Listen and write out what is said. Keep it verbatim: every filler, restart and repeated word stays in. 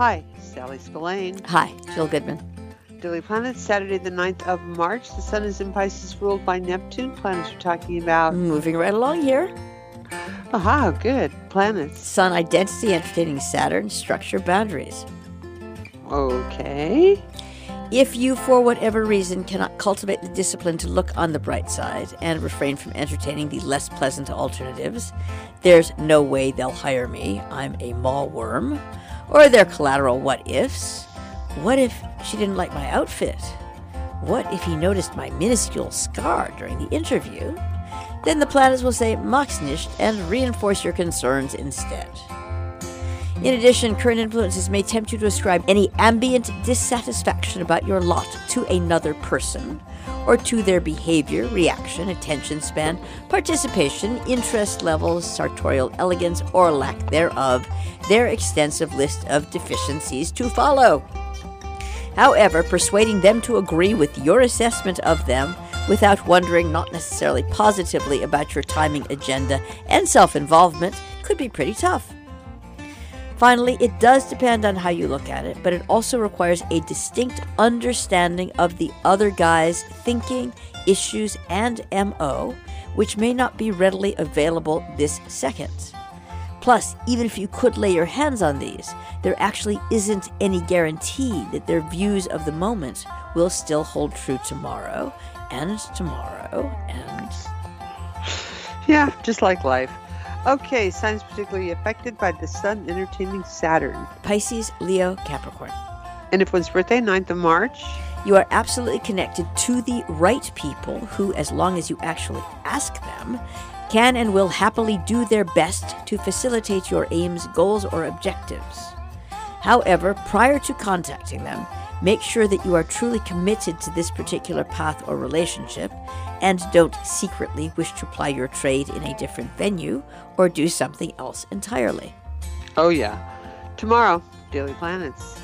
Hi, Sally Spillane. Hi, Jill Goodman. Daily Planets, Saturday the ninth of March. The Sun is in Pisces, ruled by Neptune. Planets are talking about... Moving right along here. Aha, good. Planets. Sun, identity, entertaining Saturn, structure, boundaries. Okay. If you, for whatever reason, cannot cultivate the discipline to look on the bright side and refrain from entertaining the less pleasant alternatives, there's no way they'll hire me, I'm a mall worm, or their collateral what-ifs. What if she didn't like my outfit? What if he noticed my minuscule scar during the interview? Then the planets will say, "Mach's nicht," and reinforce your concerns instead. In addition, current influences may tempt you to ascribe any ambient dissatisfaction about your lot to another person, or to their behavior, reaction, attention span, participation, interest levels, sartorial elegance, or lack thereof, their extensive list of deficiencies to follow. However, persuading them to agree with your assessment of them without wondering not necessarily positively about your timing agenda and self-involvement could be pretty tough. Finally, it does depend on how you look at it, but it also requires a distinct understanding of the other guy's thinking, issues, and M O, which may not be readily available this second. Plus, even if you could lay your hands on these, there actually isn't any guarantee that their views of the moment will still hold true tomorrow, and tomorrow, and... Yeah, just like life. Okay, signs particularly affected by the Sun entertaining Saturn. Pisces, Leo, Capricorn. And if one's birthday, ninth of March? You are absolutely connected to the right people who, as long as you actually ask them, can and will happily do their best to facilitate your aims, goals, or objectives. However, prior to contacting them, make sure that you are truly committed to this particular path or relationship, and don't secretly wish to ply your trade in a different venue or do something else entirely. Oh yeah. Tomorrow, Daily Planets.